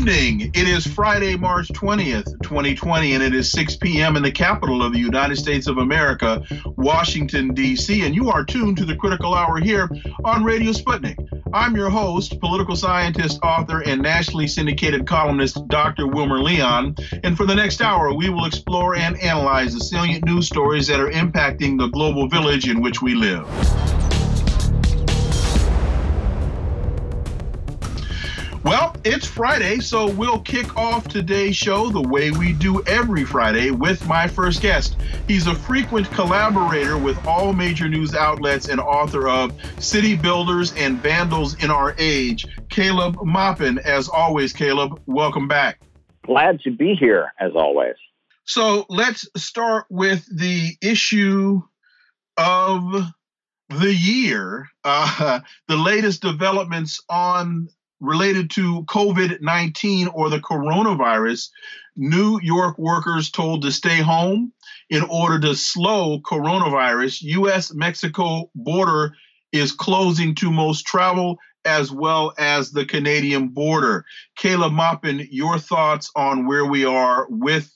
evening. It is Friday, March 20th, 2020, and it is 6 p.m. in the capital of the United States of America, Washington, D.C., and you are tuned to the Critical Hour here on Radio Sputnik. I'm your host, political scientist, author, and nationally syndicated columnist, Dr. Wilmer Leon, and for the next hour, we will explore and analyze the salient news stories that are impacting the global village in which we live. Well, it's Friday, so we'll kick off today's show the way we do every Friday with my first guest. He's a frequent collaborator with all major news outlets and author of City Builders and Vandals in Our Age, Caleb Maupin. As always, Caleb, welcome back. Glad to be here, as always. So let's start with the issue of the year, the latest developments related to COVID-19 or the coronavirus. New York workers told to stay home in order to slow coronavirus. U.S.-Mexico border is closing to most travel as well as the Canadian border. Caleb Maupin, your thoughts on where we are with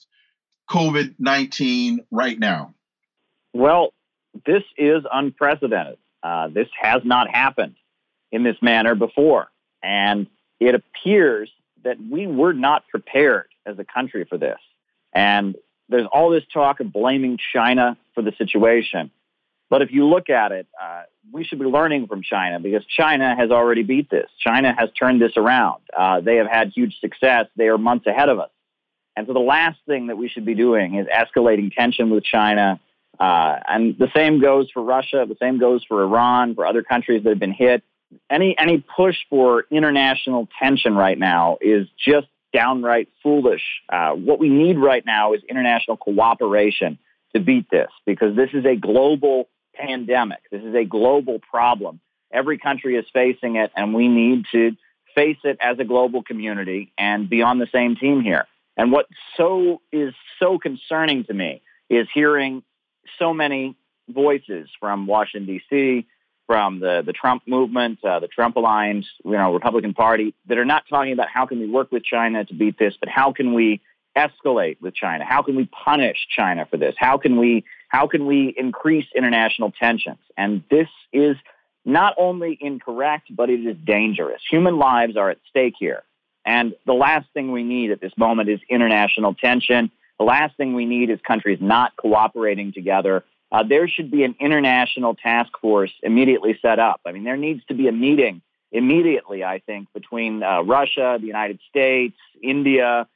COVID-19 right now? Well, this is unprecedented. This has not happened in this manner before. And it appears that we were not prepared as a country for this. And there's all this talk of blaming China for the situation. But if you look at it, we should be learning from China because China has already beat this. China has turned this around. They have had huge success. They are months ahead of us. And so the last thing that we should be doing is escalating tension with China. And the same goes for Russia. The same goes for Iran, for other countries that have been hit. Any push for international tension right now is just downright foolish. What we need right now is international cooperation to beat this, because this is a global pandemic. This is a global problem. Every country is facing it, and we need to face it as a global community and be on the same team here. And what is so concerning to me is hearing so many voices from Washington, D.C., from the Trump movement, the Trump Alliance, Republican Party, that are not talking about how can we work with China to beat this, but how can we escalate with China? How can we punish China for this? How can we increase international tensions? And this is not only incorrect, but it is dangerous. Human lives are at stake here. And the last thing we need at this moment is international tension. The last thing we need is countries not cooperating together. There should be an international task force immediately set up. I mean, there needs to be a meeting immediately, I think, between Russia, the United States, India.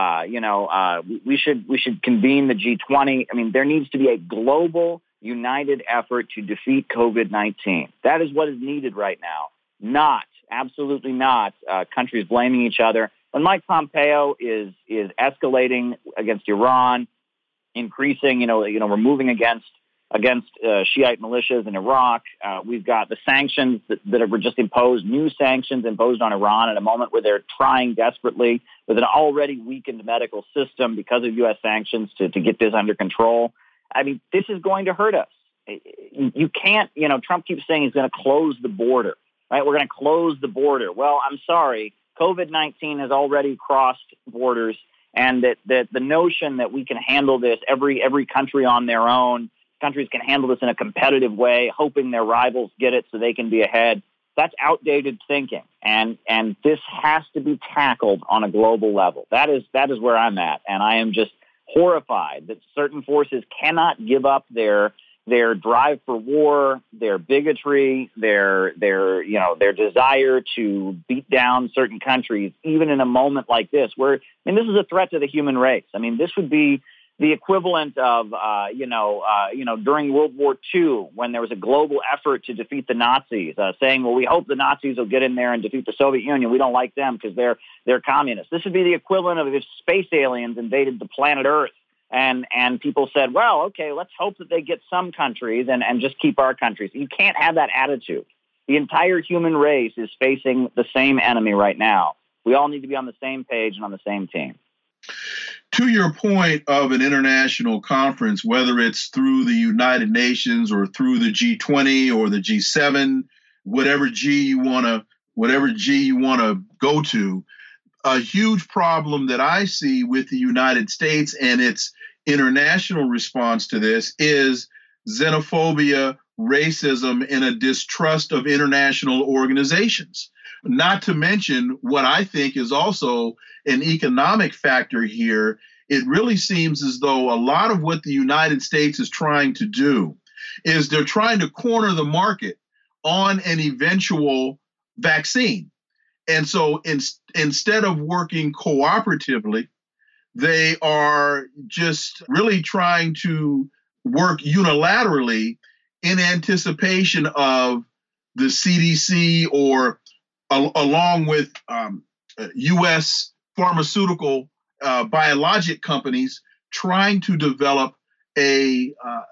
We should convene the G20. I mean, there needs to be a global, united effort to defeat COVID-19. That is what is needed right now. Absolutely not, countries blaming each other. When Mike Pompeo is escalating against Iran, increasing, we're moving against Shiite militias in Iraq. We've got the sanctions that were just imposed, new sanctions imposed on Iran at a moment where they're trying desperately with an already weakened medical system because of U.S. sanctions to get this under control. I mean, this is going to hurt us. You can't, Trump keeps saying he's going to close the border, right? We're going to close the border. Well, I'm sorry. COVID-19 has already crossed borders, and that the notion that we can handle this, every country on their own, countries can handle this in a competitive way, hoping their rivals get it so they can be ahead. That's outdated thinking, and this has to be tackled on a global level. That is where I'm at, and I am just horrified that certain forces cannot give up their drive for war, their bigotry, their desire to beat down certain countries, even in a moment like this, where this is a threat to the human race. I mean, this would be the equivalent of, during World War II, when there was a global effort to defeat the Nazis, saying, well, we hope the Nazis will get in there and defeat the Soviet Union. We don't like them because they're communists. This would be the equivalent of if space aliens invaded the planet Earth and people said, well, okay, let's hope that they get some countries and just keep our countries. You can't have that attitude. The entire human race is facing the same enemy right now. We all need to be on the same page and on the same team. To your point of an international conference, whether it's through the United Nations or through the G20 or the G7, whatever G you want to go to, a huge problem that I see with the United States and its international response to this is xenophobia, racism, and a distrust of international organizations. Not to mention what I think is also an economic factor here. It really seems as though a lot of what the United States is trying to do is they're trying to corner the market on an eventual vaccine. And so instead of working cooperatively, they are just really trying to work unilaterally in anticipation of the CDC or along with U.S. pharmaceutical biologic companies trying to develop a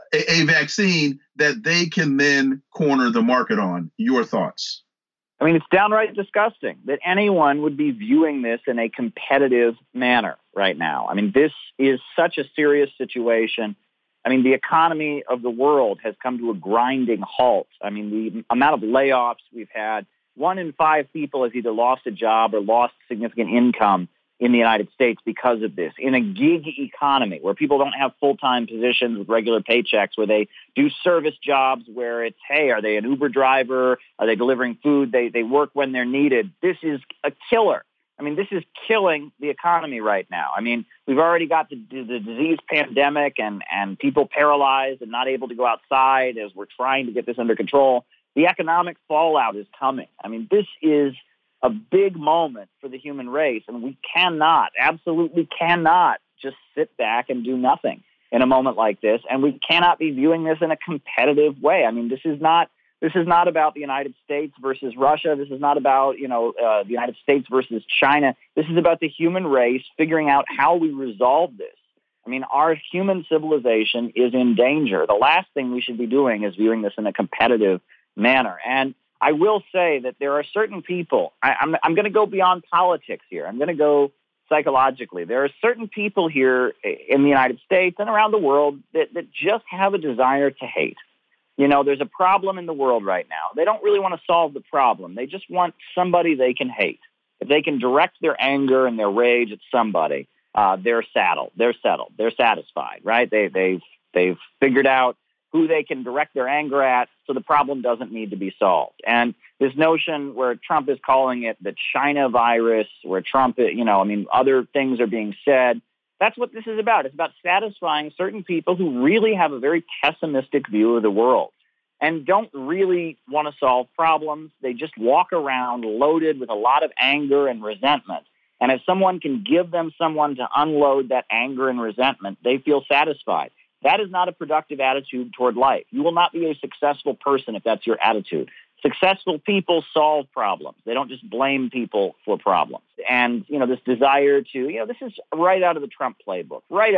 vaccine that they can then corner the market on. Your thoughts? I mean, it's downright disgusting that anyone would be viewing this in a competitive manner right now. I mean, this is such a serious situation. I mean, the economy of the world has come to a grinding halt. I mean, the amount of layoffs we've had, 1 in 5 people has either lost a job or lost significant income in the United States because of this. In a gig economy where people don't have full-time positions with regular paychecks, where they do service jobs where it's, hey, are they an Uber driver? Are they delivering food? They work when they're needed. This is a killer. I mean, this is killing the economy right now. I mean, we've already got the disease pandemic and people paralyzed and not able to go outside as we're trying to get this under control. The economic fallout is coming. I mean, this is a big moment for the human race, and we absolutely cannot just sit back and do nothing in a moment like this, and we cannot be viewing this in a competitive way. I mean, this is not about the United States versus Russia. This is not about, the United States versus China. This is about the human race figuring out how we resolve this. I mean, our human civilization is in danger. The last thing we should be doing is viewing this in a competitive manner. And I will say that there are certain people, I'm going to go beyond politics here. I'm going to go psychologically. There are certain people here in the United States and around the world that just have a desire to hate. There's a problem in the world right now. They don't really want to solve the problem. They just want somebody they can hate. If they can direct their anger and their rage at somebody, they're settled. They're satisfied, right? They've figured out who they can direct their anger at, so the problem doesn't need to be solved. And this notion where Trump is calling it the China virus, where Trump, other things are being said, that's what this is about. It's about satisfying certain people who really have a very pessimistic view of the world and don't really want to solve problems. They just walk around loaded with a lot of anger and resentment. And if someone can give them someone to unload that anger and resentment, they feel satisfied. That is not a productive attitude toward life. You will not be a successful person if that's your attitude. Successful people solve problems. They don't just blame people for problems. And, this desire to, this is right out of the Trump playbook, right?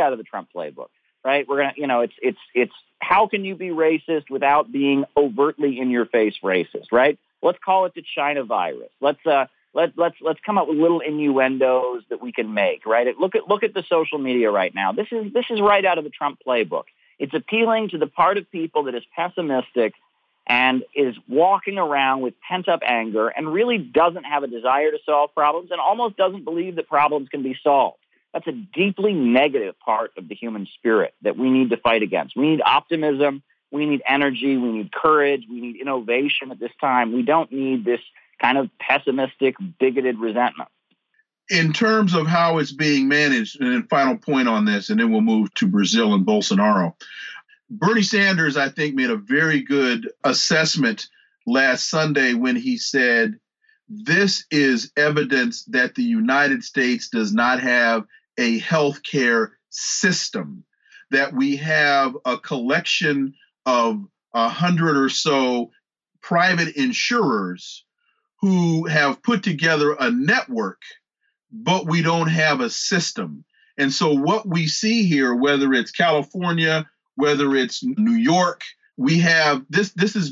We're going to, it's how can you be racist without being overtly in your face racist, right? Let's call it the China virus. Let's come up with little innuendos that we can make, right? Look at the social media right now. This is right out of the Trump playbook. It's appealing to the part of people that is pessimistic and is walking around with pent-up anger and really doesn't have a desire to solve problems and almost doesn't believe that problems can be solved. That's a deeply negative part of the human spirit that we need to fight against. We need optimism. We need energy. We need courage. We need innovation at this time. We don't need this kind of pessimistic, bigoted resentment. In terms of how it's being managed, and then final point on this, and then we'll move to Brazil and Bolsonaro. Bernie Sanders, I think, made a very good assessment last Sunday when he said, this is evidence that the United States does not have a healthcare system, that we have a collection of 100 or so private insurers who have put together a network, but we don't have a system. And so what we see here, whether it's California, whether it's New York, we have this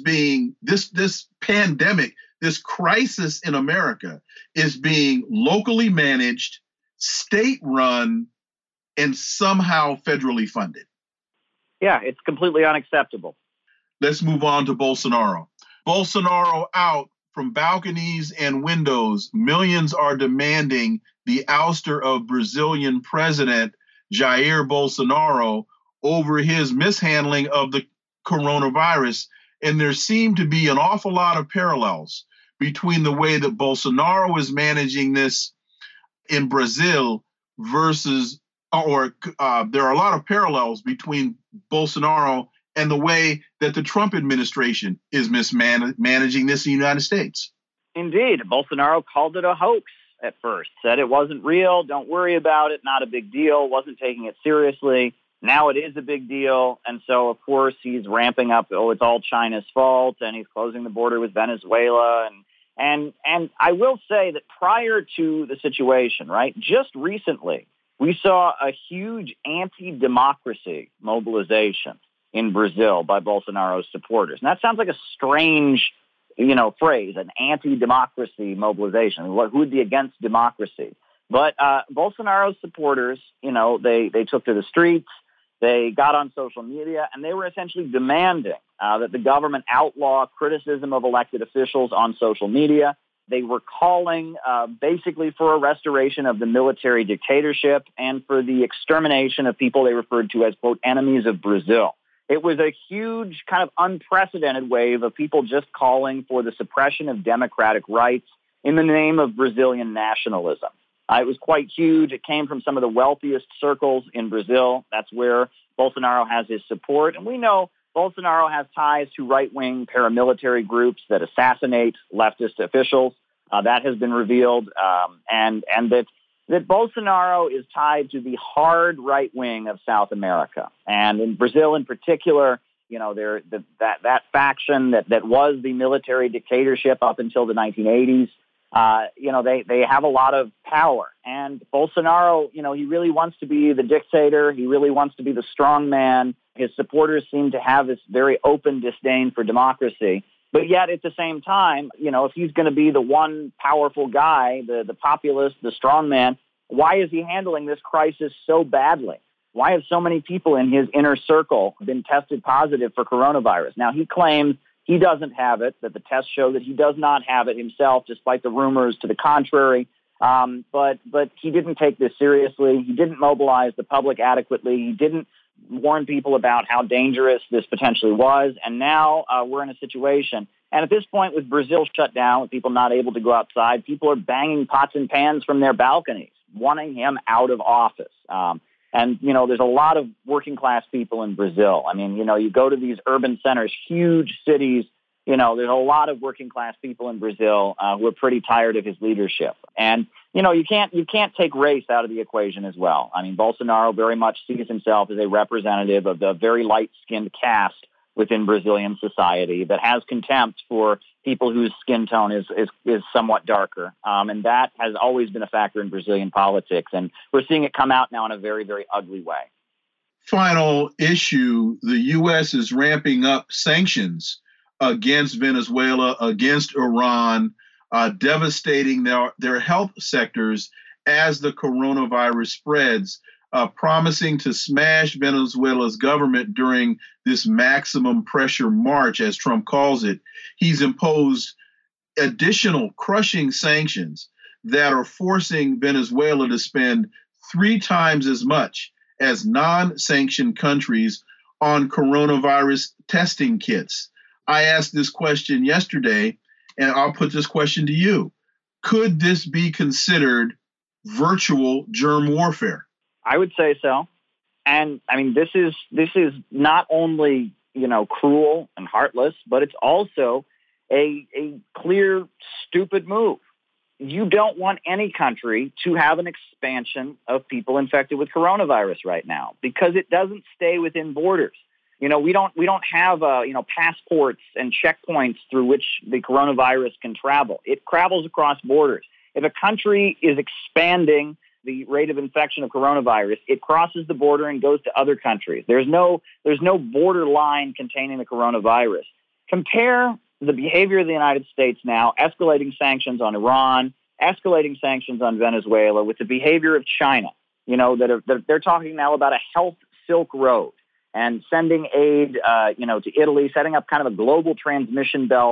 pandemic, this crisis in America is being locally managed, state run, and somehow federally funded. Yeah, it's completely unacceptable. Let's move on to Bolsonaro. Bolsonaro out from balconies and windows. Millions are demanding the ouster of Brazilian President Jair Bolsonaro over his mishandling of the coronavirus. And there seem to be an awful lot of parallels between the way that Bolsonaro is managing this in Brazil versus, there are a lot of parallels between Bolsonaro and the way that the Trump administration is managing this in the United States. Indeed. Bolsonaro called it a hoax at first, said it wasn't real, don't worry about it, not a big deal, wasn't taking it seriously. Now it is a big deal. And so, of course, he's ramping up, it's all China's fault, and he's closing the border with Venezuela. And I will say that prior to the situation, right, just recently, we saw a huge anti-democracy mobilization in Brazil by Bolsonaro's supporters. And that sounds like a strange, phrase, an anti-democracy mobilization. Who would be against democracy? But Bolsonaro's supporters, they took to the streets, they got on social media, and they were essentially demanding that the government outlaw criticism of elected officials on social media. They were calling basically for a restoration of the military dictatorship and for the extermination of people they referred to as, quote, enemies of Brazil. It was a huge kind of unprecedented wave of people just calling for the suppression of democratic rights in the name of Brazilian nationalism. It was quite huge. It came from some of the wealthiest circles in Brazil. That's where Bolsonaro has his support. And we know Bolsonaro has ties to right-wing paramilitary groups that assassinate leftist officials. That has been revealed. And that Bolsonaro is tied to the hard right wing of South America. And in Brazil in particular, that faction that was the military dictatorship up until the 1980s, they have a lot of power. And Bolsonaro, he really wants to be the dictator. He really wants to be the strong man. His supporters seem to have this very open disdain for democracy. But yet at the same time, if he's going to be the one powerful guy, the populist, the strong man, why is he handling this crisis so badly? Why have so many people in his inner circle been tested positive for coronavirus? Now, he claims he doesn't have it, that the tests show that he does not have it himself, despite the rumors to the contrary. But he didn't take this seriously. He didn't mobilize the public adequately. He didn't warn people about how dangerous this potentially was. And now we're in a situation. And at this point, with Brazil shut down, with people not able to go outside, people are banging pots and pans from their balconies, wanting him out of office. And there's a lot of working class people in Brazil. I mean, you go to these urban centers, huge cities, there's a lot of working class people in Brazil who are pretty tired of his leadership. And, you can't take race out of the equation as well. I mean, Bolsonaro very much sees himself as a representative of the very light-skinned caste within Brazilian society that has contempt for people whose skin tone is somewhat darker. And that has always been a factor in Brazilian politics. And we're seeing it come out now in a very, very ugly way. Final issue, the U.S. is ramping up sanctions against Venezuela, against Iran, devastating their health sectors as the coronavirus spreads, promising to smash Venezuela's government during this maximum pressure march, as Trump calls it. He's imposed additional crushing sanctions that are forcing Venezuela to spend 3 times as much as non-sanctioned countries on coronavirus testing kits. I asked this question yesterday, and I'll put this question to you. Could this be considered virtual germ warfare? I would say so. And I mean, this is not only, cruel and heartless, but it's also a clear, stupid move. You don't want any country to have an expansion of people infected with coronavirus right now, because it doesn't stay within borders. We don't have passports and checkpoints through which the coronavirus can travel. It travels across borders. If a country is expanding the rate of infection of coronavirus, it crosses the border and goes to other countries. There's no border line containing the coronavirus. Compare the behavior of the United States now, escalating sanctions on Iran, escalating sanctions on Venezuela, with the behavior of China. They're talking now about a health Silk Road and sending aid, to Italy, setting up kind of a global transmission belt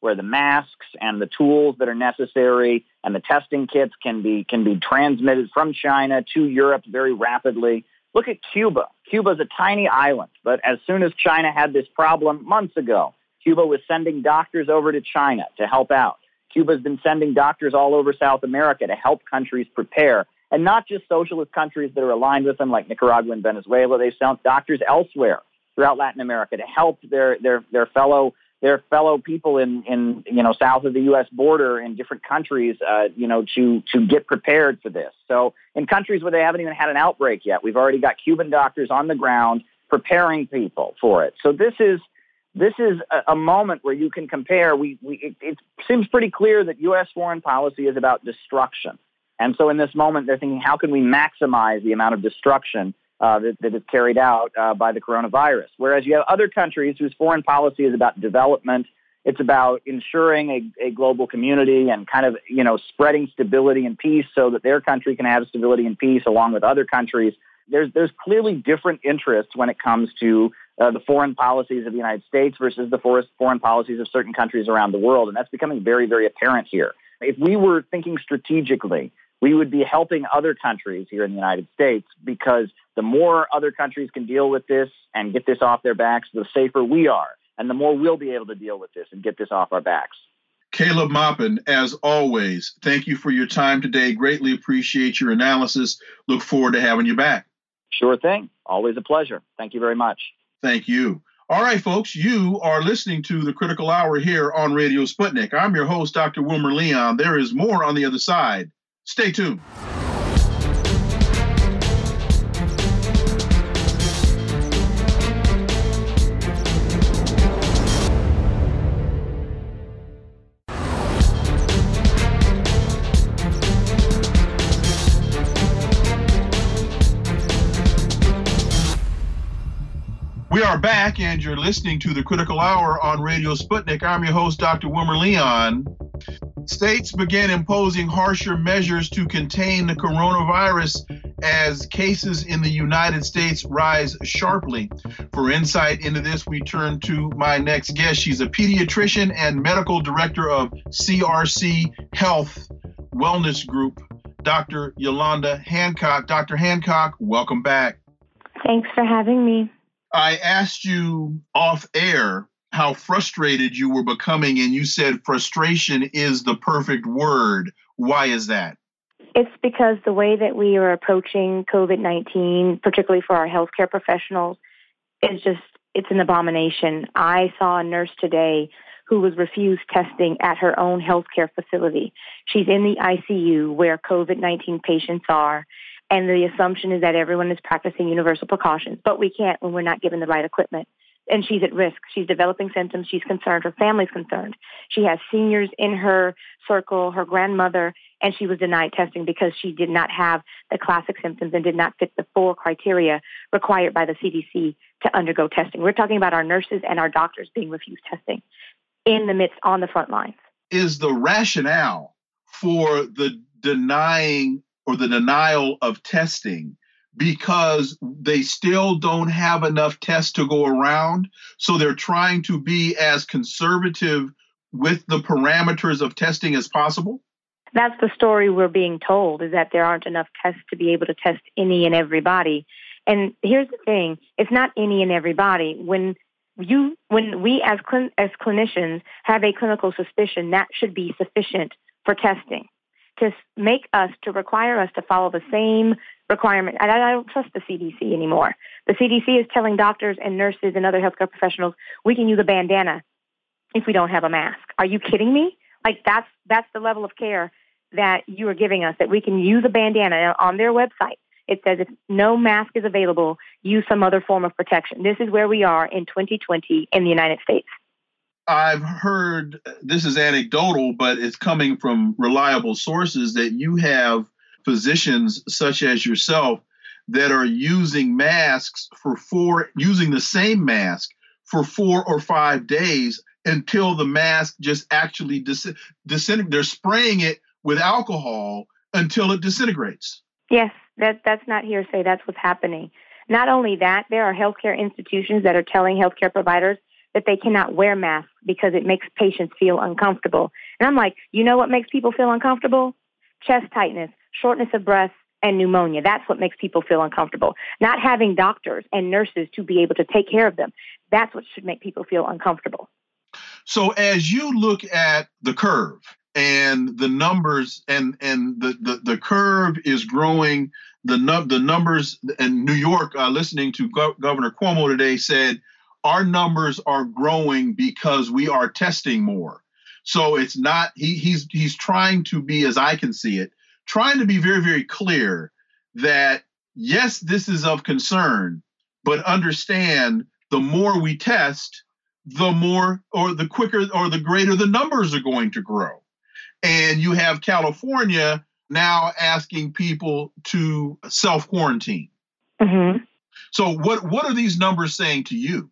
where the masks and the tools that are necessary and the testing kits can be transmitted from China to Europe very rapidly. Look at Cuba. Cuba is a tiny island, but as soon as China had this problem months ago, Cuba was sending doctors over to China to help out. Cuba's been sending doctors all over South America to help countries prepare, and not just socialist countries that are aligned with them like Nicaragua and Venezuela. They sent doctors elsewhere throughout Latin America to help their fellow people in south of the U.S. border in different countries, to get prepared for this. So in countries where they haven't even had an outbreak yet, we've already got Cuban doctors on the ground preparing people for it. So this is a moment where you can compare. It seems pretty clear that U.S. foreign policy is about destruction. And so in this moment, they're thinking, how can we maximize the amount of destruction that is carried out by the coronavirus? Whereas you have other countries whose foreign policy is about development. It's about ensuring a global community and kind of, spreading stability and peace so that their country can have stability and peace along with other countries. There's clearly different interests when it comes to the foreign policies of the United States versus the foreign policies of certain countries around the world. And that's becoming very, very apparent here. If we were thinking strategically, we would be helping other countries here in the United States, because the more other countries can deal with this and get this off their backs, the safer we are. And the more we'll be able to deal with this and get this off our backs. Caleb Maupin, as always, thank you for your time today. Greatly appreciate your analysis. Look forward to having you back. Sure thing. Always a pleasure. Thank you very much. Thank you. All right, folks, you are listening to The Critical Hour here on Radio Sputnik. I'm your host, Dr. Wilmer Leon. There is more on the other side. Stay tuned. We are back, and you're listening to The Critical Hour on Radio Sputnik. I'm your host, Dr. Wilmer Leon. States began imposing harsher measures to contain the coronavirus as cases in the United States rise sharply. For insight into this, we turn to my next guest. She's a pediatrician and medical director of CRC Health Wellness Group, Dr. Yolanda Hancock. Dr. Hancock, welcome back. Thanks for having me. I asked you off air how frustrated you were becoming, and you said frustration is the perfect word. Why is that? It's because the way that we are approaching COVID-19, particularly for our healthcare professionals, it's an abomination. I saw a nurse today who was refused testing at her own healthcare facility. She's in the ICU where COVID-19 patients are, and the assumption is that everyone is practicing universal precautions, but we can't when we're not given the right equipment. And she's at risk. She's developing symptoms. She's concerned. Her family's concerned. She has seniors in her circle, her grandmother, and she was denied testing because she did not have the classic symptoms and did not fit the 4 criteria required by the CDC to undergo testing. We're talking about our nurses and our doctors being refused testing in the midst, on the front lines. Is the rationale for the denying or the denial of testing because they still don't have enough tests to go around? So they're trying to be as conservative with the parameters of testing as possible? That's the story we're being told, is that there aren't enough tests to be able to test any and everybody. And here's the thing, it's not any and everybody. When we as clinicians have a clinical suspicion, that should be sufficient for testing. To require us to follow the same requirement. I don't trust the CDC anymore. The CDC is telling doctors and nurses and other healthcare professionals, we can use a bandana if we don't have a mask. Are you kidding me? Like that's the level of care that you are giving us, that we can use a bandana. On their website, it says if no mask is available, use some other form of protection. This is where we are in 2020 in the United States. I've heard, this is anecdotal, but it's coming from reliable sources, that you have physicians such as yourself that are using masks using the same mask for 4 or 5 days until the mask just actually disintegrates. They're spraying it with alcohol until it disintegrates. Yes, that's not hearsay. That's what's happening. Not only that, there are healthcare institutions that are telling healthcare providers that they cannot wear masks because it makes patients feel uncomfortable. And I'm like, you know what makes people feel uncomfortable? Chest tightness, shortness of breath, and pneumonia. That's what makes people feel uncomfortable. Not having doctors and nurses to be able to take care of them. That's what should make people feel uncomfortable. So as you look at the curve and the numbers and the curve is growing, the numbers in New York, listening to Governor Cuomo today, said our numbers are growing because we are testing more. So it's not, he's trying to be, as I can see it, trying to be very, very clear that, yes, this is of concern, but understand the more we test, the more or the quicker or the greater the numbers are going to grow. And you have California now asking people to self-quarantine. Mm-hmm. So what are these numbers saying to you?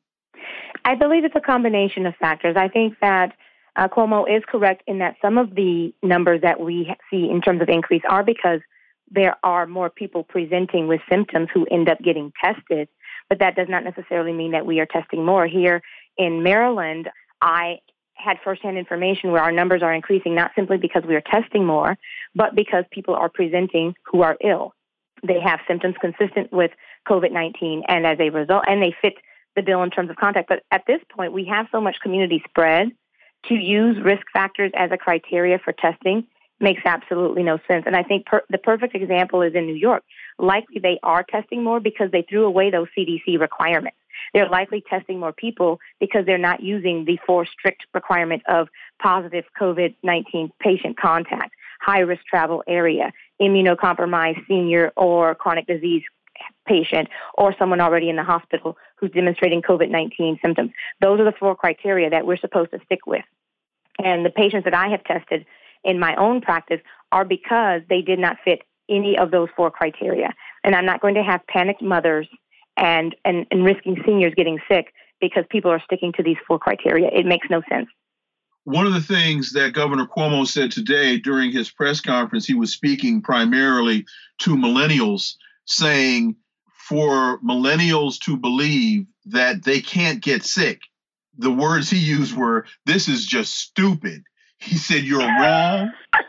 I believe it's a combination of factors. I think that Cuomo is correct in that some of the numbers that we see in terms of increase are because there are more people presenting with symptoms who end up getting tested, but that does not necessarily mean that we are testing more. Here in Maryland, I had firsthand information where our numbers are increasing not simply because we are testing more, but because people are presenting who are ill. They have symptoms consistent with COVID-19, and as a result, and they fit the bill in terms of contact. But at this point, we have so much community spread. To use risk factors as a criteria for testing makes absolutely no sense. And I think the perfect example is in New York. Likely they are testing more because they threw away those CDC requirements. They're likely testing more people because they're not using the 4 strict requirements of positive COVID-19 patient contact, high-risk travel area, immunocompromised senior or chronic disease patient, or someone already in the hospital who's demonstrating COVID-19 symptoms. Those are the 4 criteria that we're supposed to stick with. And the patients that I have tested in my own practice are because they did not fit any of those 4 criteria. And I'm not going to have panicked mothers and risking seniors getting sick because people are sticking to these 4 criteria. It makes no sense. One of the things that Governor Cuomo said today during his press conference, he was speaking primarily to millennials, saying for millennials to believe that they can't get sick. The words he used were, "This is just stupid." He said, "You're wrong."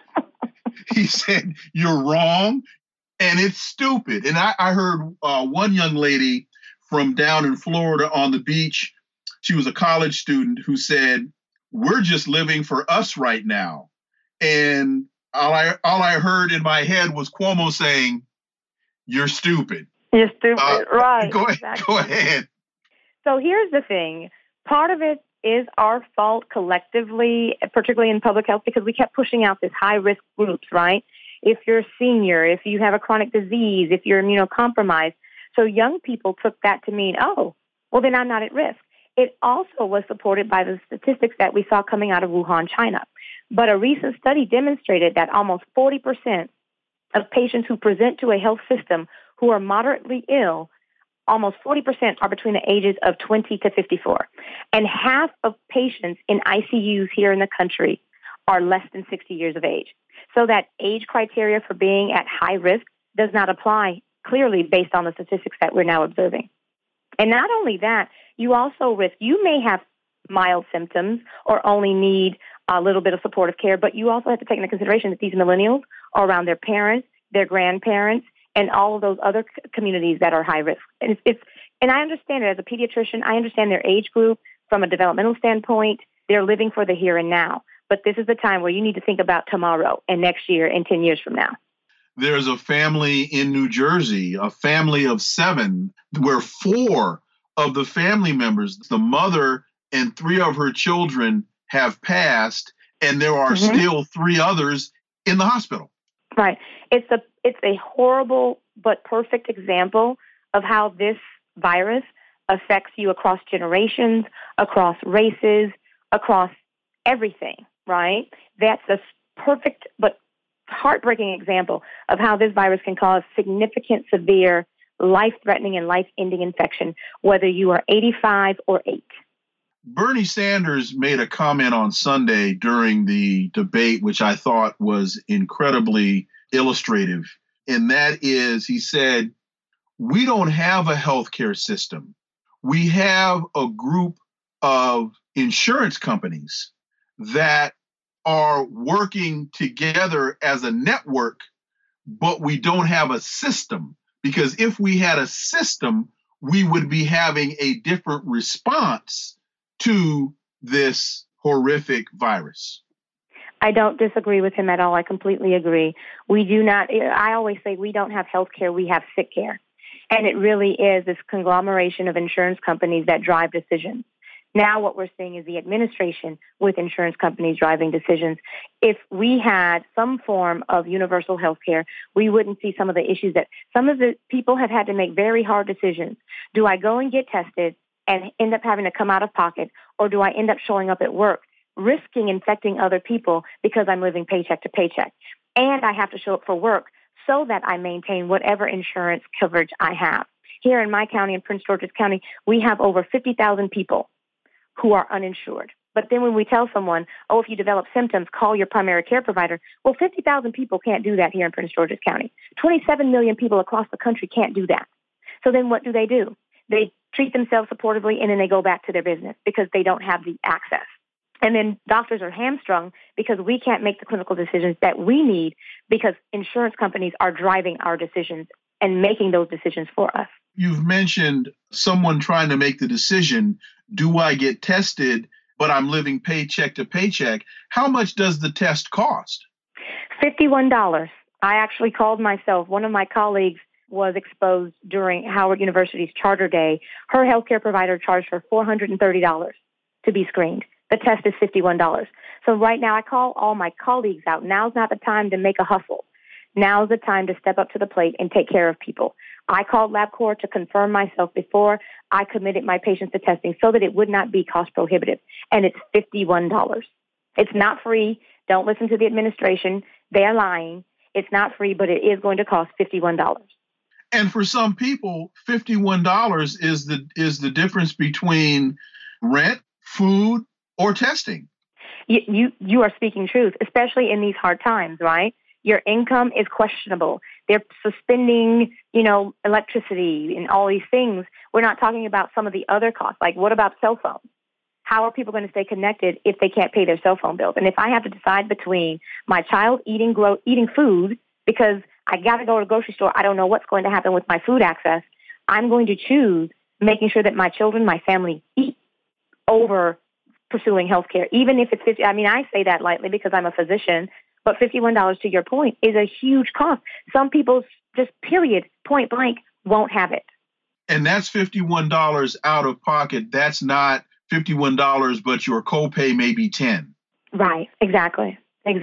He said, "You're wrong, and it's stupid." And I heard one young lady from down in Florida on the beach. She was a college student who said, "We're just living for us right now." And all I heard in my head was Cuomo saying, "You're stupid." You're stupid, right. Go ahead. Exactly. Go ahead. So here's the thing. Part of it is our fault collectively, particularly in public health, because we kept pushing out this high-risk groups, right? If you're a senior, if you have a chronic disease, if you're immunocompromised. So young people took that to mean, oh, well, then I'm not at risk. It also was supported by the statistics that we saw coming out of Wuhan, China. But a recent study demonstrated that almost 40% of patients who present to a health system who are moderately ill, almost 40% are between the ages of 20 to 54. And half of patients in ICUs here in the country are less than 60 years of age. So that age criteria for being at high risk does not apply clearly based on the statistics that we're now observing. And not only that, you also risk, you may have mild symptoms or only need a little bit of supportive care, but you also have to take into consideration that these millennials are around their parents, their grandparents, and all of those other communities that are high risk. And and I understand it as a pediatrician. I understand their age group from a developmental standpoint. They're living for the here and now. But this is the time where you need to think about tomorrow and next year and 10 years from now. There's a family in New Jersey, a family of 7, where 4 of the family members, the mother and 3 of her children, have passed, and there are still 3 others in the hospital. Right. It's a horrible but perfect example of how this virus affects you across generations, across races, across everything, right? That's a perfect but heartbreaking example of how this virus can cause significant, severe, life-threatening and life-ending infection, whether you are 85 or 8. Bernie Sanders made a comment on Sunday during the debate, which I thought was incredibly illustrative. And that is, he said, we don't have a healthcare system. We have a group of insurance companies that are working together as a network, but we don't have a system. Because if we had a system, we would be having a different response to this horrific virus. I don't disagree with him at all. I completely agree. We do not, I always say we don't have health care, we have sick care. And it really is this conglomeration of insurance companies that drive decisions. Now what we're seeing is the administration with insurance companies driving decisions. If we had some form of universal health care, we wouldn't see some of the issues that some of the people have had to make very hard decisions. Do I go and get tested and end up having to come out of pocket, or do I end up showing up at work, risking infecting other people because I'm living paycheck to paycheck? And I have to show up for work so that I maintain whatever insurance coverage I have. Here in my county, in Prince George's County, we have over 50,000 people who are uninsured. But then when we tell someone, oh, if you develop symptoms, call your primary care provider. Well, 50,000 people can't do that here in Prince George's County. 27 million people across the country can't do that. So then what do? They treat themselves supportively, and then they go back to their business because they don't have the access. And then doctors are hamstrung because we can't make the clinical decisions that we need because insurance companies are driving our decisions and making those decisions for us. You've mentioned someone trying to make the decision, do I get tested, but I'm living paycheck to paycheck? How much does the test cost? $51. I actually called myself. One of my colleagues was exposed during Howard University's Charter Day. Her healthcare provider charged her $430 to be screened. The test is $51. So right now I call all my colleagues out. Now's not the time to make a hustle. Now's the time to step up to the plate and take care of people. I called LabCorp to confirm myself before I committed my patients to testing so that it would not be cost prohibitive. And it's $51. It's not free. Don't listen to the administration. They're lying. It's not free, but it is going to cost $51. And for some people, $51 is the difference between rent, food, or testing. You are speaking truth, especially in these hard times, right? Your income is questionable. They're suspending, electricity and all these things. We're not talking about some of the other costs. Like, what about cell phones? How are people going to stay connected if they can't pay their cell phone bills? And if I have to decide between my child eating food because I got to go to the grocery store, I don't know what's going to happen with my food access, I'm going to choose making sure that my children, my family eat over pursuing healthcare, even if it's $50. I mean, I say that lightly because I'm a physician, but $51, to your point, is a huge cost. Some people just period, point blank, won't have it. And that's $51 out of pocket. That's not $51, but your copay may be $10. Right. Exactly.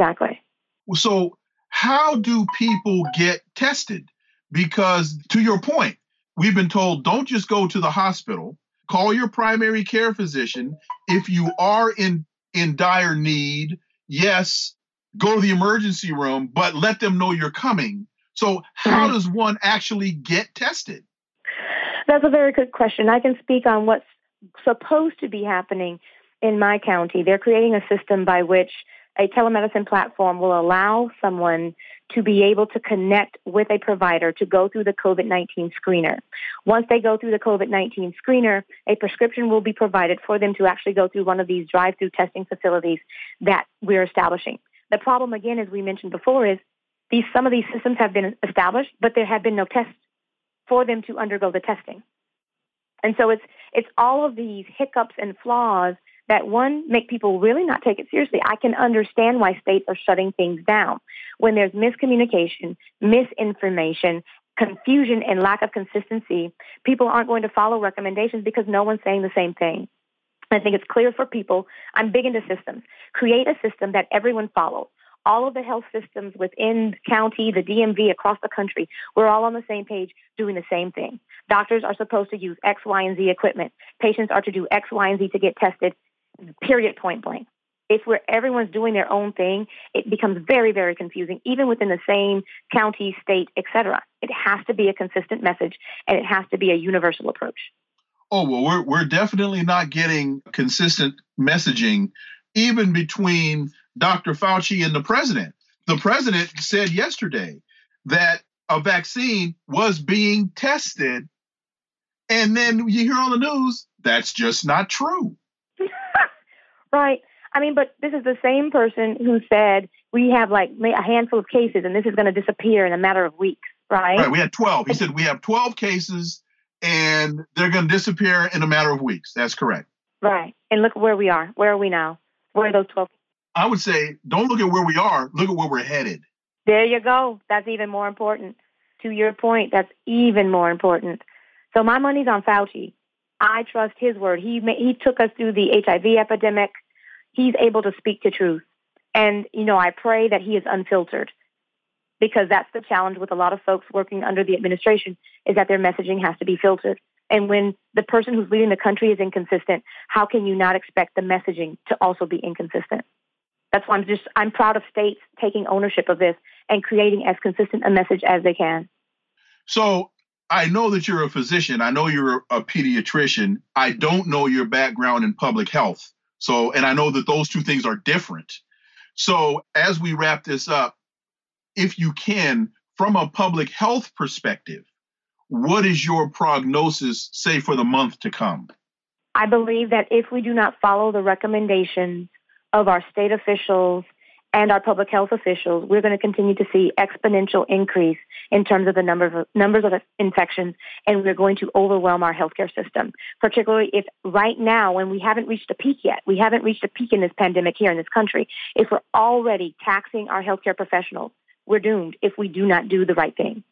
So how do people get tested? Because to your point, we've been told don't just go to the hospital, call your primary care physician. If you are in dire need, yes, go to the emergency room, but let them know you're coming. So how does one actually get tested? That's a very good question. I can speak on what's supposed to be happening in my county. They're creating a system by which a telemedicine platform will allow someone to be able to connect with a provider to go through the COVID-19 screener. Once they go through the COVID-19 screener, a prescription will be provided for them to actually go through one of these drive-through testing facilities that we're establishing. The problem, again, as we mentioned before, is some of these systems have been established, but there have been no tests for them to undergo the testing. And so it's all of these hiccups and flaws that, one, make people really not take it seriously. I can understand why states are shutting things down. When there's miscommunication, misinformation, confusion, and lack of consistency, people aren't going to follow recommendations because no one's saying the same thing. I think it's clear for people. I'm big into systems. Create a system that everyone follows. All of the health systems within the county, the DMV, across the country, we're all on the same page doing the same thing. Doctors are supposed to use X, Y, and Z equipment. Patients are to do X, Y, and Z to get tested, period, point blank. If everyone's doing their own thing, it becomes very, very confusing, even within the same county, state, et cetera. It has to be a consistent message, and it has to be a universal approach. Oh, well, we're definitely not getting consistent messaging, even between Dr. Fauci and the president. The president said yesterday that a vaccine was being tested. And then you hear on the news, that's just not true. Right. I mean, but this is the same person who said we have like a handful of cases and this is going to disappear in a matter of weeks, right? Right. We had 12. He said we have 12 cases and they're going to disappear in a matter of weeks. That's correct. Right. And look where we are. Where are we now? Where are those 12? I would say don't look at where we are. Look at where we're headed. There you go. That's even more important. To your point, that's even more important. So my money's on Fauci. I trust his word. He took us through the HIV epidemic. He's able to speak the truth. And, I pray that he is unfiltered, because that's the challenge with a lot of folks working under the administration, is that their messaging has to be filtered. And when the person who's leading the country is inconsistent, how can you not expect the messaging to also be inconsistent? That's why I'm proud of states taking ownership of this and creating as consistent a message as they can. So I know that you're a physician. I know you're a pediatrician. I don't know your background in public health. And I know that those two things are different. So as we wrap this up, if you can, from a public health perspective, what is your prognosis, say, for the month to come? I believe that if we do not follow the recommendations of our state officials and our public health officials, we're going to continue to see exponential increase in terms of the numbers of infections, and we're going to overwhelm our healthcare system, particularly if right now, when we haven't reached a peak yet, we haven't reached a peak in this pandemic here in this country, if we're already taxing our healthcare professionals, we're doomed if we do not do the right thing.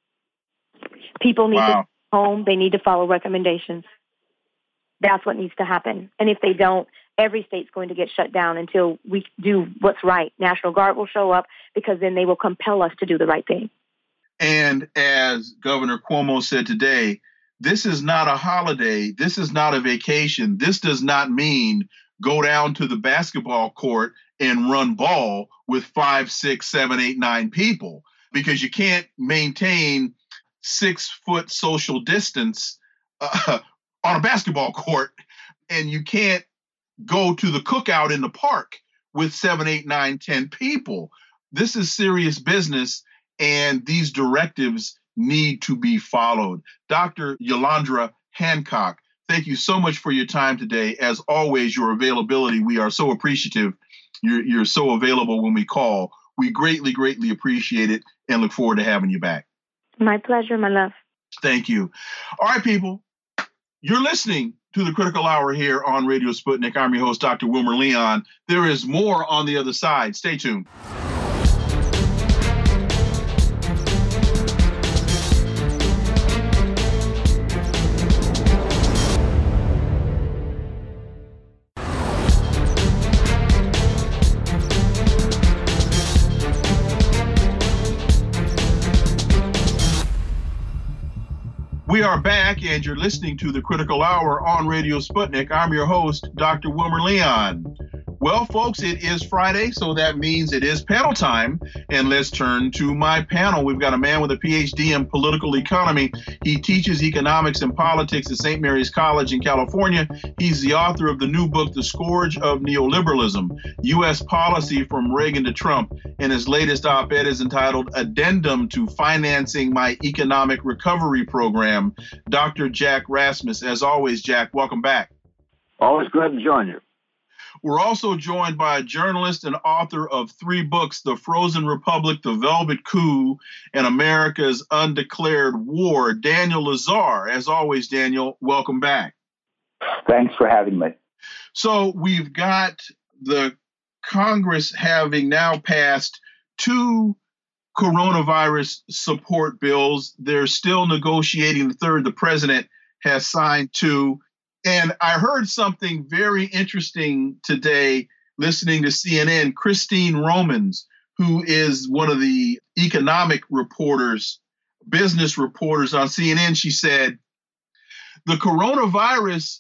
People need to stay home. They need to follow recommendations. That's what needs to happen. And if they don't, every state's going to get shut down until we do what's right. National Guard will show up, because then they will compel us to do the right thing. And as Governor Cuomo said today, this is not a holiday. This is not a vacation. This does not mean go down to the basketball court and run ball with 5, 6, 7, 8, 9 people, because you can't maintain 6-foot social distance on a basketball court, and you can't go to the cookout in the park with 7, 8, 9, 10 people. This is serious business, and these directives need to be followed. Dr. Yolandra Hancock, thank you so much for your time today. As always, your availability, we are so appreciative. You're so available when we call. We greatly, greatly appreciate it and look forward to having you back. My pleasure, my love. Thank you. All right, people, you're listening to the Critical Hour here on Radio Sputnik. I'm your host, Dr. Wilmer Leon. There is more on the other side. Stay tuned. We are back, and you're listening to the Critical Hour on Radio Sputnik. I'm your host, Dr. Wilmer Leon. Well, folks, it is Friday, so that means it is panel time. And let's turn to my panel. We've got a man with a PhD in political economy. He teaches economics and politics at St. Mary's College in California. He's the author of the new book, The Scourge of Neoliberalism, U.S. Policy from Reagan to Trump. And his latest op-ed is entitled Addendum to Financing My Economic Recovery Program. Dr. Jack Rasmus. As always, Jack, welcome back. Always glad to join you. We're also joined by a journalist and author of 3 books, The Frozen Republic, The Velvet Coup, and America's Undeclared War, Daniel Lazare. As always, Daniel, welcome back. Thanks for having me. So we've got the Congress having now passed 2 coronavirus support bills. They're still negotiating the third. The president has signed 2. And I heard something very interesting today listening to CNN. Christine Romans, who is one of the economic reporters, business reporters on CNN, she said, the coronavirus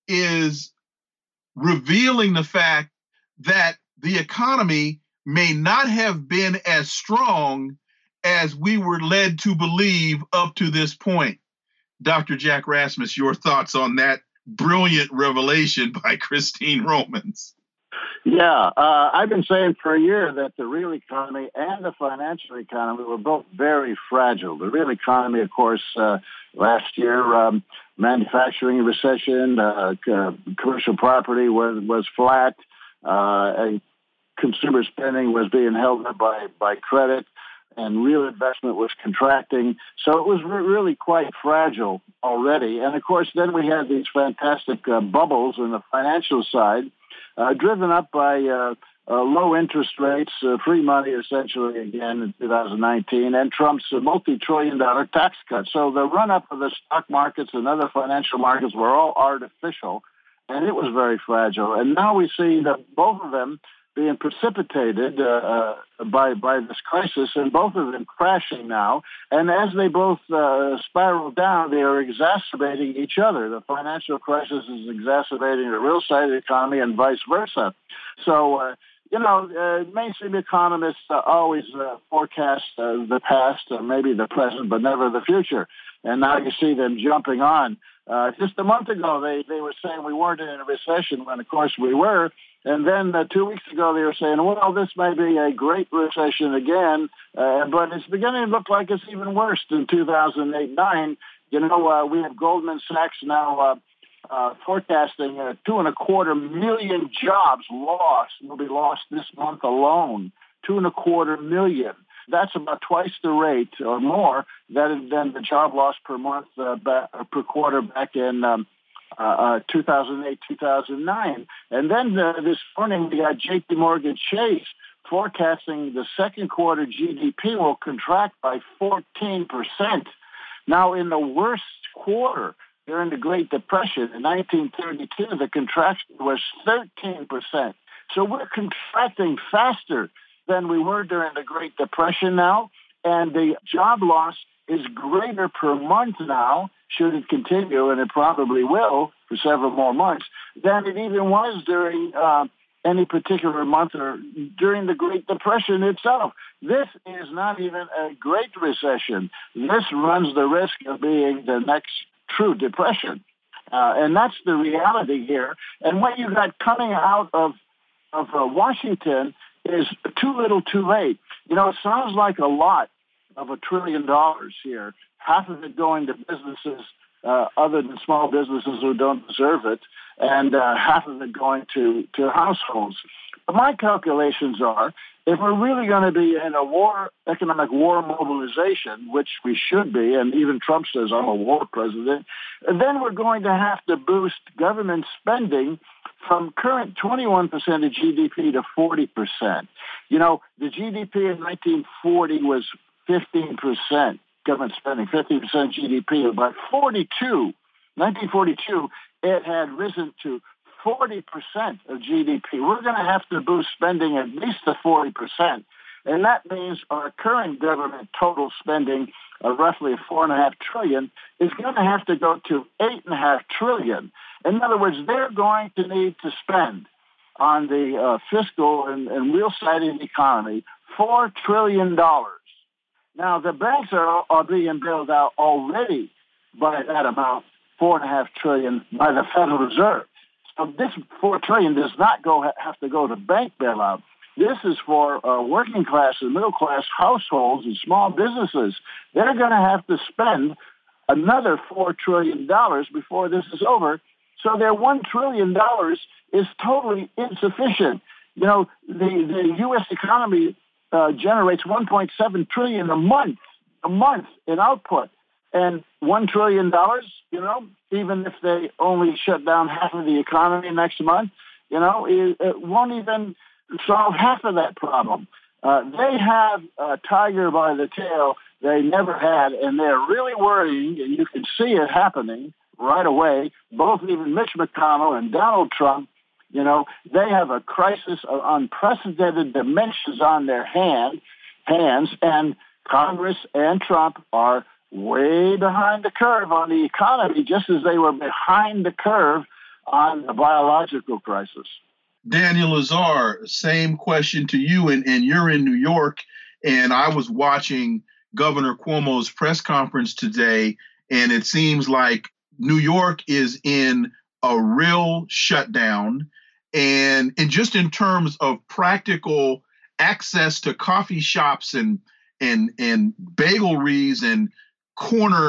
is revealing the fact that the economy may not have been as strong as we were led to believe up to this point. Dr. Jack Rasmus, your thoughts on that brilliant revelation by Christine Romans? Yeah, I've been saying for a year that the real economy and the financial economy were both very fragile. The real economy, of course, last year manufacturing recession, commercial property was flat, and consumer spending was being held up by credit, and real investment was contracting. So it was really quite fragile already. And of course, then we had these fantastic bubbles in the financial side, driven up by low interest rates, free money essentially again in 2019, and Trump's multi-trillion-dollar tax cut. So the run-up of the stock markets and other financial markets were all artificial, and it was very fragile. And now we see that both of them being precipitated by this crisis, and both of them crashing now. And as they both spiral down, they are exacerbating each other. The financial crisis is exacerbating the real side of the economy and vice versa. So, mainstream economists always forecast the past, maybe the present, but never the future. And now you see them jumping on. Just a month ago, they were saying we weren't in a recession, when, of course, we were. And then 2 weeks ago, they were saying, well, this may be a great recession again, but it's beginning to look like it's even worse than 2008-9. We have Goldman Sachs now forecasting 2.25 million jobs will be lost this month alone. 2.25 million. That's about twice the rate or more than the job loss per month per quarter back in 2008, 2009. And then this morning, we got J.P. Morgan Chase forecasting the second quarter GDP will contract by 14%. Now, in the worst quarter during the Great Depression in 1932, the contraction was 13%. So we're contracting faster than we were during the Great Depression now, and the job loss is greater per month now, should it continue, and it probably will for several more months, than it even was during any particular month or during the Great Depression itself. This is not even a Great Recession. This runs the risk of being the next true depression. And that's the reality here. And what you got coming out of Washington is too little too late. It sounds like a lot of $1 trillion here, half of it going to businesses other than small businesses who don't deserve it, and half of it going to households. But my calculations are, if we're really going to be in a economic war mobilization, which we should be, and even Trump says I'm a war president, then we're going to have to boost government spending from current 21% of GDP to 40%. The GDP in 1940 was 15%, government spending, 15% GDP. By 1942, it had risen to 40% of GDP. We're going to have to boost spending at least to 40%. And that means our current government total spending of roughly $4.5 trillion is going to have to go to $8.5 trillion. In other words, they're going to need to spend on the fiscal and real side of the economy $4 trillion. Now, the banks are being bailed out already by that amount, $4.5 trillion, by the Federal Reserve. So this $4 trillion does not have to go to bank bailout. This is for working class and middle class households and small businesses. They're going to have to spend another $4 trillion before this is over. So their $1 trillion is totally insufficient. The U.S. economy generates $1.7 trillion a month in output. And $1 trillion, even if they only shut down half of the economy next month, it won't even solve half of that problem. They have a tiger by the tail they never had, and they're really worrying, and you can see it happening right away. Both even Mitch McConnell and Donald Trump, they have a crisis of unprecedented dimensions on their hands, and Congress and Trump are way behind the curve on the economy, just as they were behind the curve on the biological crisis. Daniel Lazare, same question to you, and you're in New York, and I was watching Governor Cuomo's press conference today, and it seems like New York is in a real shutdown, and just in terms of practical access to coffee shops and bageleries and corner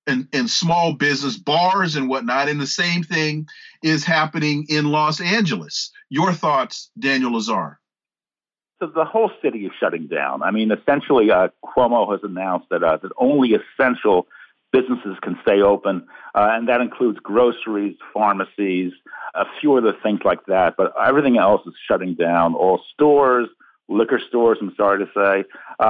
and small business, bars and whatnot. And the same thing is happening in Los Angeles. Your thoughts, Daniel Lazare? So the whole city is shutting down. I mean, essentially, Cuomo has announced that only essential businesses can stay open, and that includes groceries, pharmacies, a few other things like that. But everything else is shutting down. All stores, liquor stores, I'm sorry to say,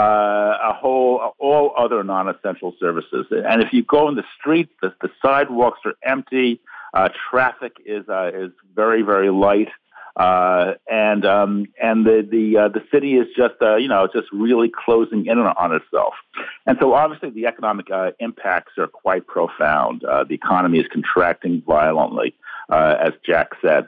all other non-essential services. And if you go in the streets, the sidewalks are empty. Traffic is very, very light. And the city is just just really closing in on itself, and so obviously the economic impacts are quite profound. The economy is contracting violently, as Jack said.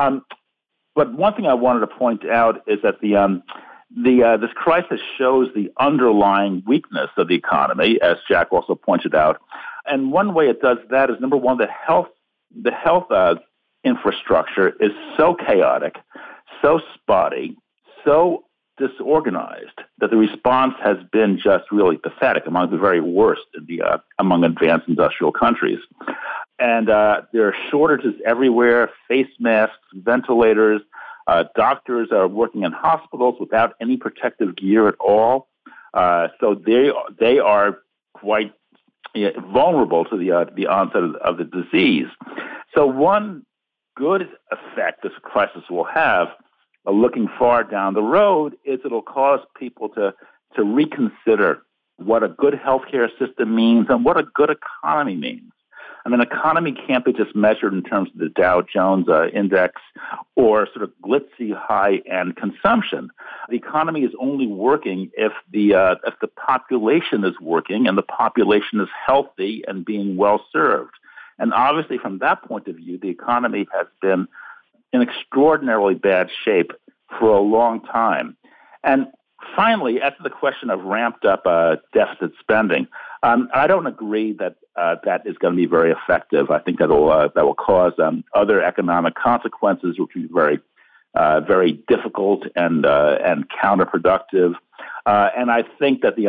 But one thing I wanted to point out is that this crisis shows the underlying weakness of the economy, as Jack also pointed out. And one way it does that is, number one, the health infrastructure is so chaotic, so spotty, so disorganized that the response has been just really pathetic, among the very worst among advanced industrial countries. And there are shortages everywhere: face masks, ventilators. Doctors are working in hospitals without any protective gear at all. So they are quite vulnerable to the onset of the disease. So one good effect this crisis will have, looking far down the road, is it'll cause people to reconsider what a good healthcare system means and what a good economy means. I mean, economy can't be just measured in terms of the Dow Jones index or sort of glitzy high-end consumption. The economy is only working if the population is working and the population is healthy and being well served. And obviously, from that point of view, the economy has been in extraordinarily bad shape for a long time. And finally, as to the question of ramped up deficit spending, I don't agree that that is going to be very effective. I think that will cause other economic consequences, which will be very, very difficult and counterproductive. And I think that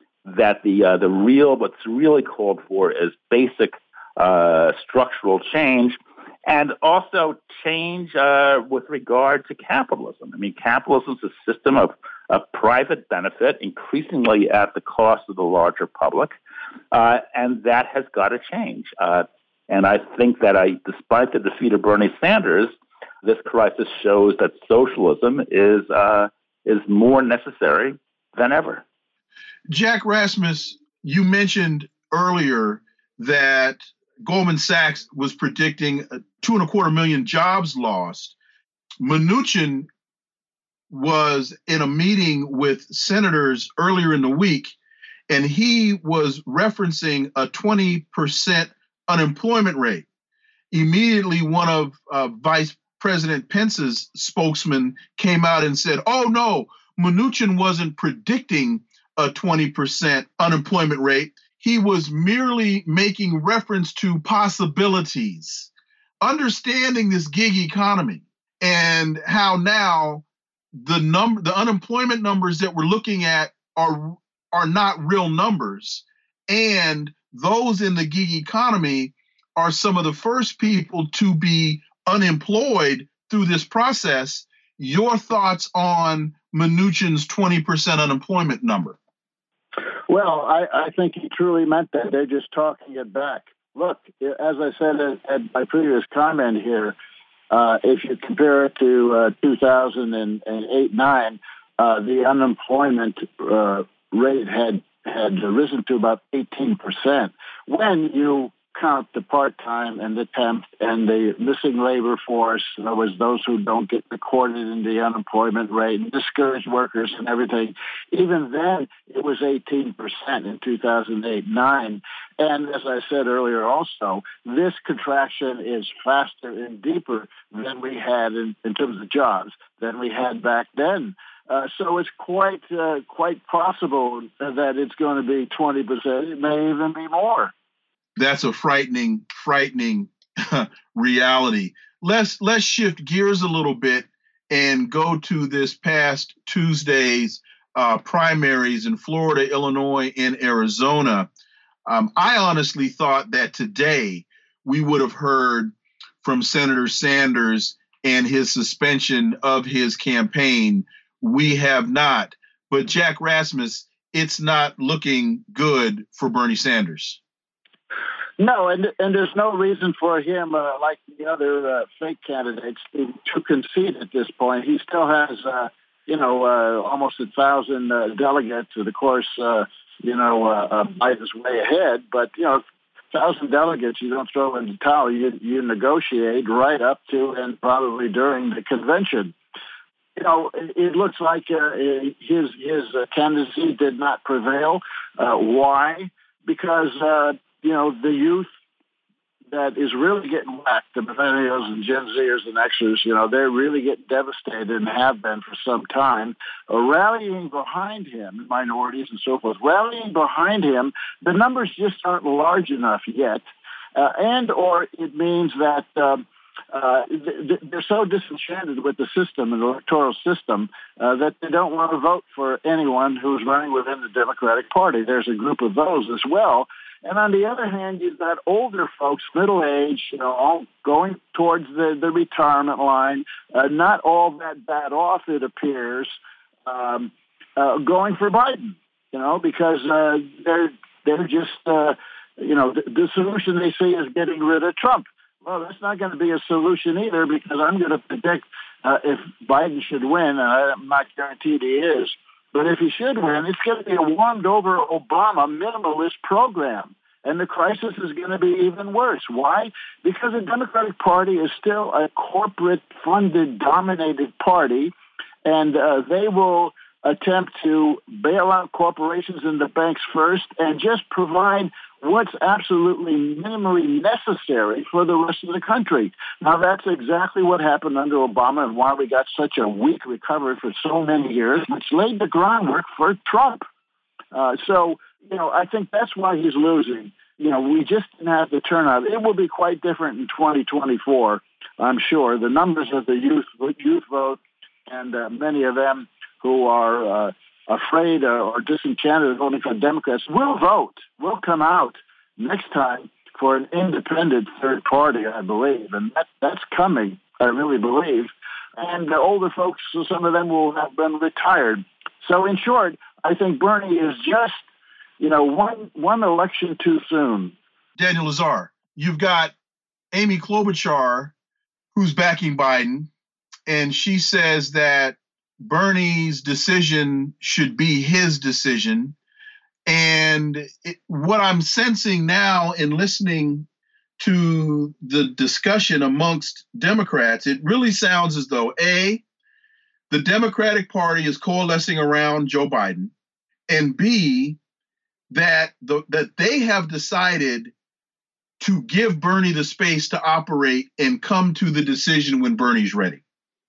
what's really called for is basic structural change, and also change with regard to capitalism. I mean, capitalism is a system of private benefit, increasingly at the cost of the larger public, and that has got to change. And I think that despite the defeat of Bernie Sanders, this crisis shows that socialism is more necessary than ever. Jack Rasmus, you mentioned earlier that Goldman Sachs was predicting 2.25 million jobs lost. Mnuchin was in a meeting with senators earlier in the week, and he was referencing a 20% unemployment rate. Immediately, one of Vice President Pence's spokesman came out and said, "Oh, no, Mnuchin wasn't predicting a 20% unemployment rate. He was merely making reference to possibilities." Understanding this gig economy and how now the unemployment numbers that we're looking at are not real numbers, and those in the gig economy are some of the first people to be unemployed through this process. Your thoughts on Mnuchin's 20% unemployment number? Well, I think he truly meant that. They're just talking it back. Look, as I said at my previous comment here, if you compare it to 2008-9, the unemployment rate had risen to about 18%. When you count the part-time and the temp and the missing labor force, in other words, those who don't get recorded in the unemployment rate, and discouraged workers and everything, even then it was 18% in 2008-9. And as I said earlier also, this contraction is faster and deeper than we had in terms of jobs than we had back then. So it's quite possible that it's going to be 20%. It may even be more. That's a frightening reality. Let's shift gears a little bit and go to this past Tuesday's primaries in Florida, Illinois, and Arizona. I honestly thought that today we would have heard from Senator Sanders and his suspension of his campaign. We have not. But Jack Rasmus, it's not looking good for Bernie Sanders. No, and there's no reason for him, like the other fake candidates, to concede at this point. He still has, almost 1,000 delegates, and of course, Biden's way ahead. But 1,000 delegates, you don't throw in the towel. You negotiate right up to and probably during the convention. It looks like his candidacy did not prevail. Why? Because the youth that is really getting whacked, the millennials and Gen Zers and Xers, they're really getting devastated and have been for some time, rallying behind him, minorities and so forth, rallying behind him. The numbers just aren't large enough yet, or it means that they're so disenchanted with the system and the electoral system that they don't want to vote for anyone who's running within the Democratic Party. There's a group of those as well. And on the other hand, you've got older folks, middle age, all going towards the retirement line, not all that bad off, it appears, going for Biden, because they're just, the solution they see is getting rid of Trump. Well, that's not going to be a solution either, because I'm going to predict if Biden should win, and I'm not guaranteed he is, but if he should win, it's going to be a warmed-over Obama minimalist program, and the crisis is going to be even worse. Why? Because the Democratic Party is still a corporate-funded, dominated party, and they will attempt to bail out corporations and the banks first and just provide what's absolutely minimally necessary for the rest of the country. Now, that's exactly what happened under Obama and why we got such a weak recovery for so many years, which laid the groundwork for Trump. I think that's why he's losing. We just didn't have the turnout. It will be quite different in 2024, I'm sure. The numbers of the youth vote, and many of them who are afraid or disenchanted of voting for Democrats will vote, will come out next time for an independent third party, I believe. And that's coming, I really believe. And the older folks, some of them will have been retired. So in short, I think Bernie is just, one election too soon. Daniel Lazare, you've got Amy Klobuchar, who's backing Biden, and she says that Bernie's decision should be his decision. And what I'm sensing now in listening to the discussion amongst Democrats, it really sounds as though, A, the Democratic Party is coalescing around Joe Biden, and B, that they have decided to give Bernie the space to operate and come to the decision when Bernie's ready.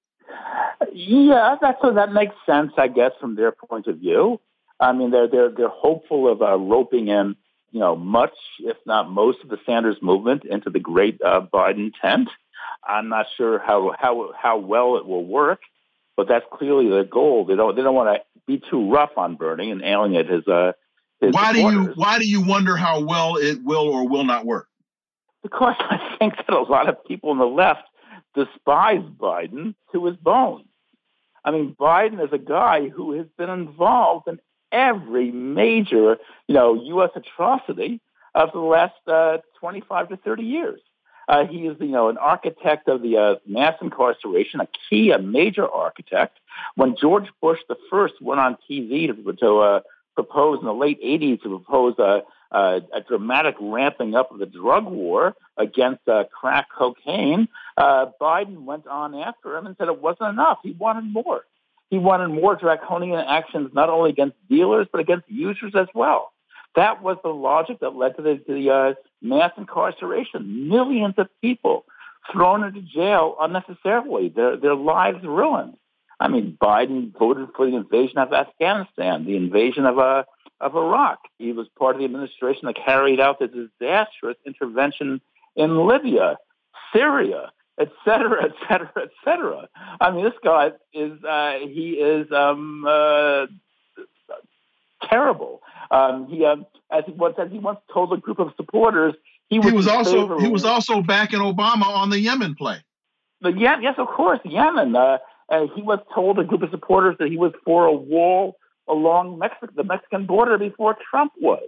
Yeah, that makes sense, I guess, from their point of view. I mean, they're hopeful of roping in, much, if not most, of the Sanders movement into the great Biden tent. I'm not sure how well it will work, but that's clearly the goal. They don't want to be too rough on Bernie and alienate his Why supporters. do you wonder how well it will or will not work? Because I think that a lot of people on the left despise Biden to his bones. I mean, Biden is a guy who has been involved in every major, U.S. atrocity of the last 25 to 30 years. He is, an architect of the mass incarceration, a major architect. When George Bush the first went on TV to propose in the late 80s to propose a dramatic ramping up of the drug war against crack cocaine, Biden went on after him and said it wasn't enough. He wanted more. He wanted more draconian actions, not only against dealers, but against users as well. That was the logic that led to the mass incarceration. Millions of people thrown into jail unnecessarily, their lives ruined. I mean, Biden voted for the invasion of Afghanistan, the invasion of Iraq. He was part of the administration that carried out the disastrous intervention in Libya, Syria, et cetera, et cetera, et cetera. I mean, this guy is terrible. As he once told a group of supporters, he was also backing Obama on the Yemen play. Yes, of course, Yemen. He once told a group of supporters that he was for a wall along the Mexican border before Trump was.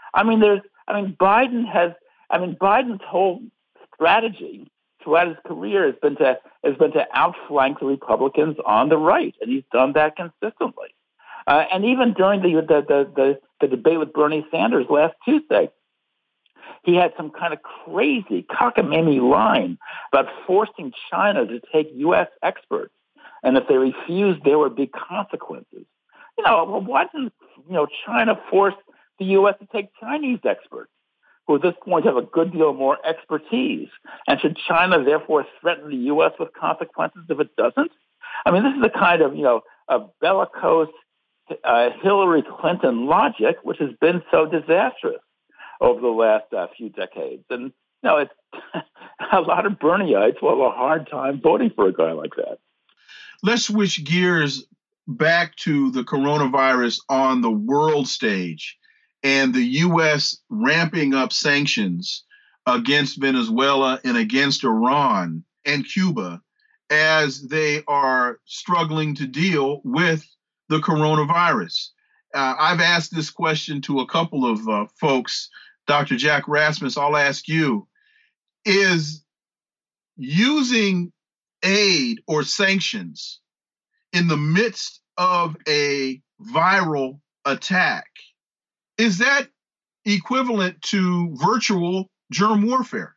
Biden's whole strategy throughout his career has been to outflank the Republicans on the right, and he's done that consistently. And even during the debate with Bernie Sanders last Tuesday, he had some kind of crazy cockamamie line about forcing China to take U.S. experts, and if they refused, there would be consequences. Why didn't China force the U.S. to take Chinese experts, who at this point have a good deal more expertise? And should China therefore threaten the U.S. with consequences if it doesn't? This is the kind of bellicose Hillary Clinton logic which has been so disastrous over the last few decades. And it's a lot of Bernieites will have a hard time voting for a guy like that. Let's switch gears back to the coronavirus on the world stage and the U.S. ramping up sanctions against Venezuela and against Iran and Cuba as they are struggling to deal with the coronavirus. I've asked this question to a couple of folks. Dr. Jack Rasmus, I'll ask you, is using aid or sanctions in the midst of a viral attack, is that equivalent to virtual germ warfare?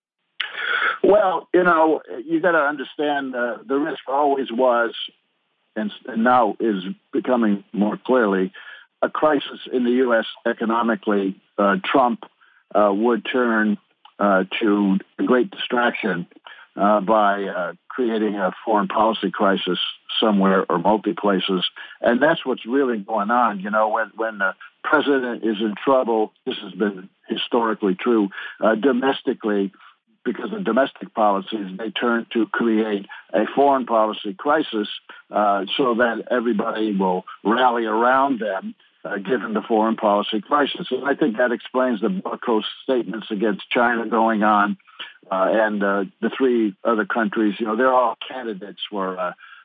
Well, you got to understand the risk always was, and now is becoming more clearly, a crisis in the U.S. economically. Trump would turn to a great distraction by creating a foreign policy crisis somewhere or multi places. And that's what's really going on. When the president is in trouble, this has been historically true, domestically, because of domestic policies, they turn to create a foreign policy crisis so that everybody will rally around them, given the foreign policy crisis. And I think that explains the bellicose statements against China going on. And the three other countries, they're all candidates for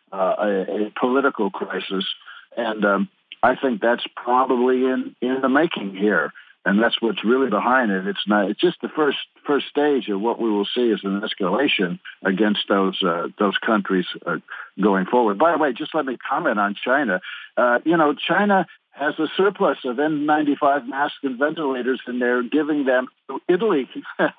a political crisis. And I think that's probably in the making here. And that's what's really behind it. It's just the first stage of what we will see as an escalation against those countries going forward. By the way, just let me comment on China. China has a surplus of N95 masks and ventilators, and they're giving them to Italy.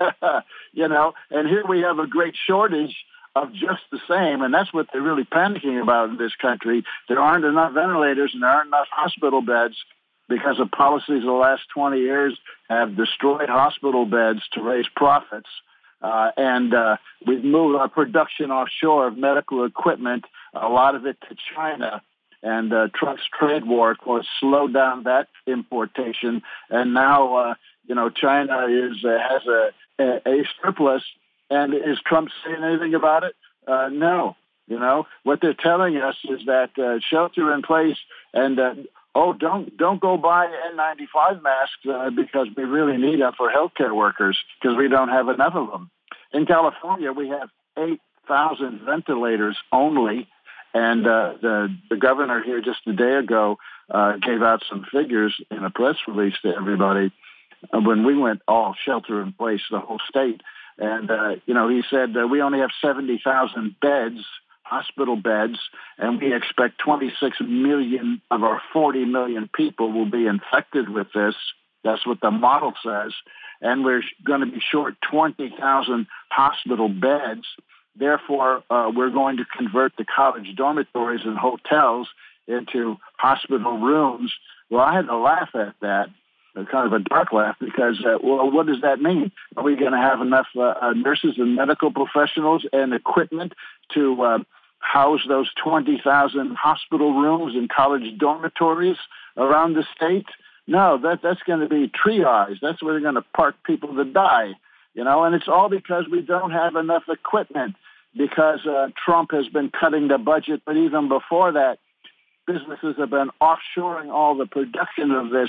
And here we have a great shortage of just the same, and that's what they're really panicking about in this country. There aren't enough ventilators and there aren't enough hospital beds, because of policies the last 20 years have destroyed hospital beds to raise profits. And we've moved our production offshore of medical equipment, a lot of it to China. And Trump's trade war, of course, slowed down that importation. And now, China has a surplus. And is Trump saying anything about it? No. What they're telling us is that shelter in place and don't go buy N95 masks because we really need them for healthcare workers because we don't have enough of them. In California, we have 8,000 ventilators only, and the governor here just a day ago gave out some figures in a press release to everybody when we went all shelter in place, the whole state. And, he said we only have 70,000 beds, hospital beds, and we expect 26 million of our 40 million people will be infected with this. That's what the model says. And we're going to be short 20,000 hospital beds. Therefore, we're going to convert the college dormitories and hotels into hospital rooms. Well, I had to laugh at that, kind of a dark laugh, because, what does that mean? Are we going to have enough nurses and medical professionals and equipment to house those 20,000 hospital rooms and college dormitories around the state? No, that's going to be triage. That's where they're going to park people to die, and it's all because we don't have enough equipment, because Trump has been cutting the budget. But even before that, businesses have been offshoring all the production of this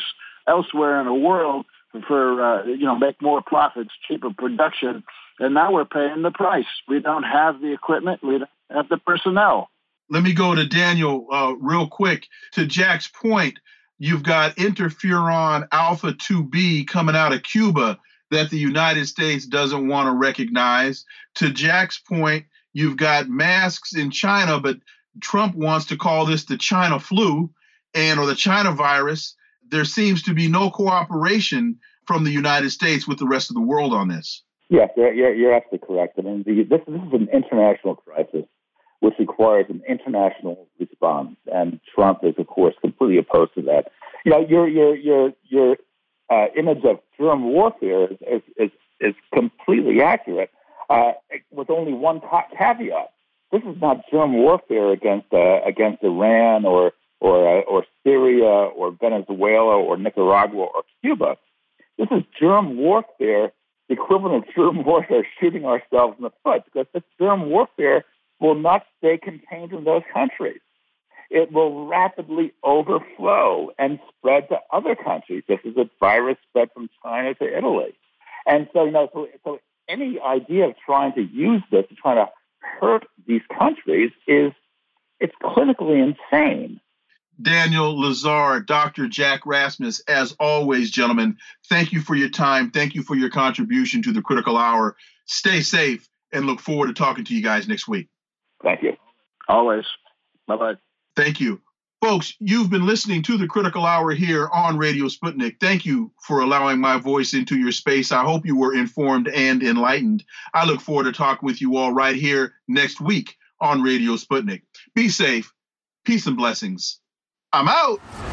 elsewhere in the world for make more profits, cheaper production. And now we're paying the price. We don't have the equipment. We don't have the personnel. Let me go to Daniel real quick. To Jack's point, you've got interferon alpha 2B coming out of Cuba that the United States doesn't want to recognize. To Jack's point, you've got masks in China, but Trump wants to call this the China flu or the China virus. There seems to be no cooperation from the United States with the rest of the world on this. Yes, you're absolutely correct. I mean, this is an international crisis which requires an international response, and Trump is, of course, completely opposed to that. Your image of germ warfare is completely accurate, with only one caveat. This is not germ warfare against Iran or Syria or Venezuela or Nicaragua or Cuba. This is germ warfare, the equivalent of germ warfare shooting ourselves in the foot, because this germ warfare will not stay contained in those countries. It will rapidly overflow and spread to other countries. This is a virus spread from China to Italy. And so any idea of trying to use this to try to hurt these countries it's clinically insane. Daniel Lazare, Dr. Jack Rasmus, as always, gentlemen, thank you for your time. Thank you for your contribution to the Critical Hour. Stay safe and look forward to talking to you guys next week. Thank you. Always. Bye-bye. Thank you. Folks, you've been listening to the Critical Hour here on Radio Sputnik. Thank you for allowing my voice into your space. I hope you were informed and enlightened. I look forward to talking with you all right here next week on Radio Sputnik. Be safe. Peace and blessings. I'm out.